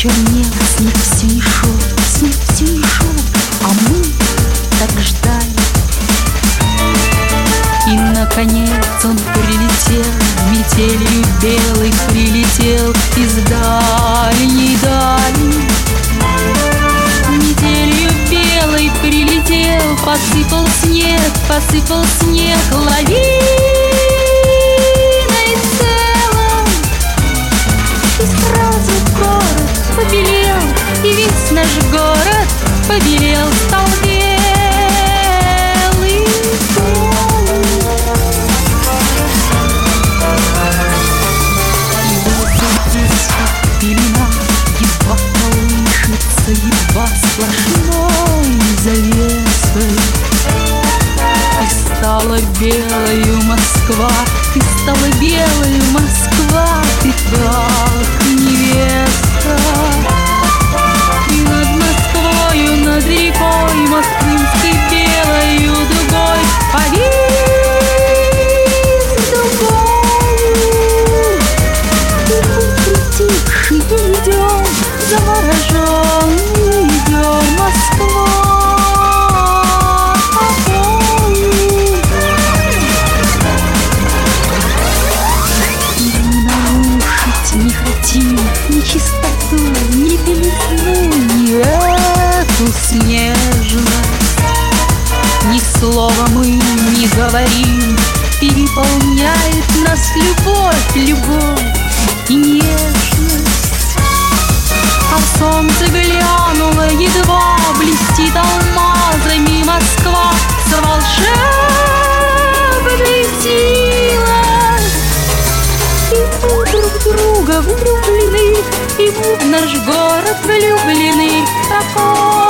чернел, снег все не шел, снег все не шел, а мы так ждали. И наконец он прилетел, метелью белой прилетел из дальней дали. Метелью белой прилетел, посыпал снег лавиной целым. И сразу город побелел, и весь наш город побелел, стал белый. Пелена едва колышется, едва сплошной завесой. И стала белою Москва, и стала белою Москва, ты как невеста. И над Москвою, над рекой мост крымской белою дугой повис дугою. И мы притихшие идем, завороженные идем, Москва. Не хотим ни чистоту, ни белизну, ни эту снежность. Ни слова мы не говорим, переполняет нас любовь, любовь и нежность. А солнце глянуло, едва блестит алмазами Москва с волшебной силой. И мы друг друга влюблены, и мы в наш город влюблены. Какой